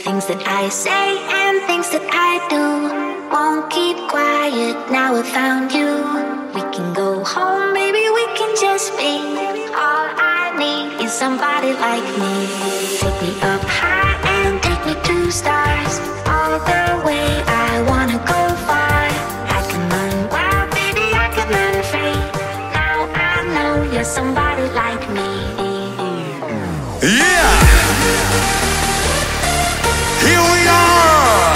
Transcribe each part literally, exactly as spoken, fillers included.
Things that I say and things that I do won't keep quiet. Now I found you. We can go home, baby, we can just be. All I need is somebody like me. Take me up high and take me to stars. All the way, I wanna go far. I can run wild, baby, I can run free. Now I know you're somebody like me. Yeah! Here we are!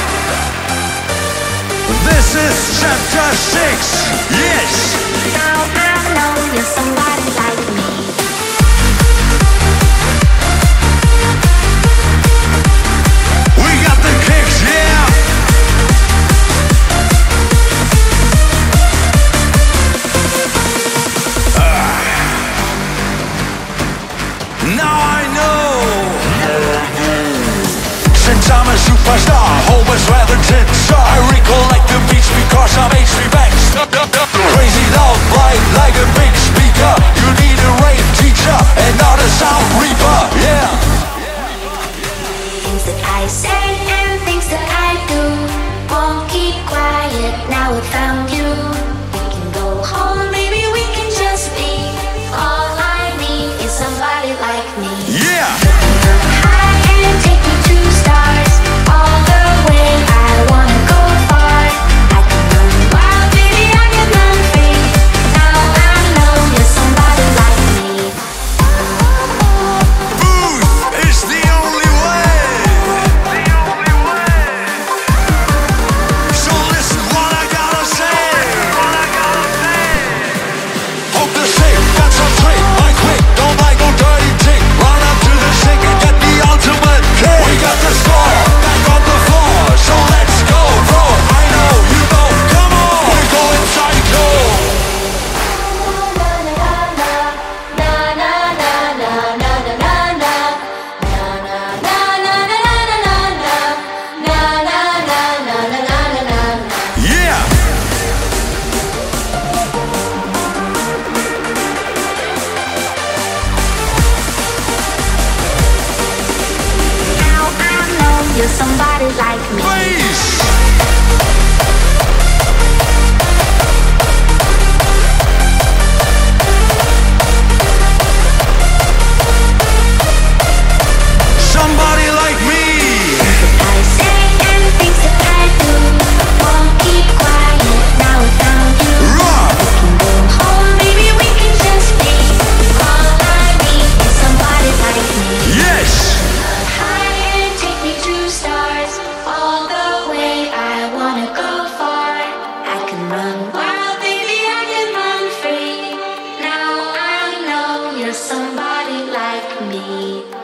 This is chapter six! Yes! Now I know you're somebody like me. We got the kicks, yeah! Uh. Now I know! Since I'm a superstar, always rather than star, I recollect the beats because I'm H three back. Crazy loud, bright like a big speaker. You need a rave teacher and not a sound reaper, yeah. Things that I say and things that I do won't keep quiet. Now I found you. We can go home, maybe we can just be. All I need is somebody like me. Yeah. High and take me to stars. All the way, I wanna go far. I can run wild, baby, I can run free. Now I know you're somebody like me. Booth is the only way. So listen what I gotta say. Hope the sick, got some trick. Like quick, don't like no dirty trick. Run up to the sick and get the ultimate kick. We got the score, back on the floor. So let's go, bro. I know, you know, come on. We're going psycho. Yeah. Now I know you're somebody like me. Please. Somebody like me. I say and things that I do won't keep quiet. Now I found you. Rock. We can go home, maybe we can just be. All I need is somebody like me. Yes. High and take me to stars. All the way, I wanna go far. I can run wild, baby, I can run free. Now I know you're somebody like me.